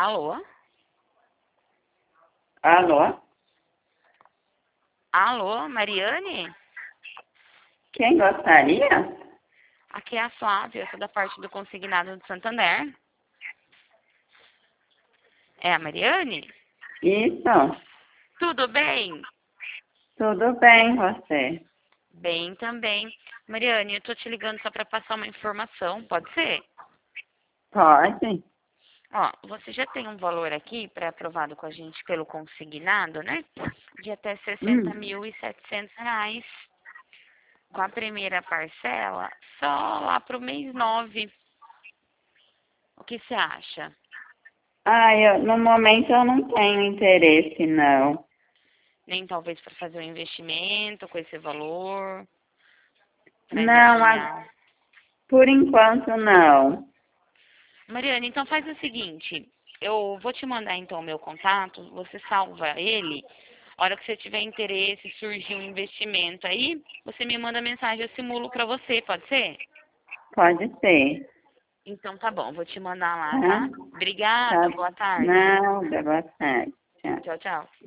Alô? Alô? Alô, Mariane? Quem gostaria? Aqui é a Flávia, eu sou da parte do Consignado do Santander. É a Mariane? Isso. Tudo bem? Tudo bem, você? Bem também. Mariane, eu tô te ligando só para passar uma informação, pode ser? Pode? Ó, você já tem um valor aqui pré-aprovado com a gente pelo consignado, né? De até R$ 60.700. Com a primeira parcela, só lá pro mês 9. O que você acha? No momento eu não tenho interesse, não. Nem talvez para fazer um investimento com esse valor, para Não, engatinhar. por enquanto não. Mariana, então faz o seguinte, eu vou te mandar então o meu contato, você salva ele. A hora que você tiver interesse, surgir um investimento aí, você me manda mensagem, eu simulo para você, pode ser? Pode ser. Então tá bom, vou te mandar lá, Tá? tá? Obrigada, Tá. boa tarde. Não, boa tarde. Tchau. Tchau, tchau.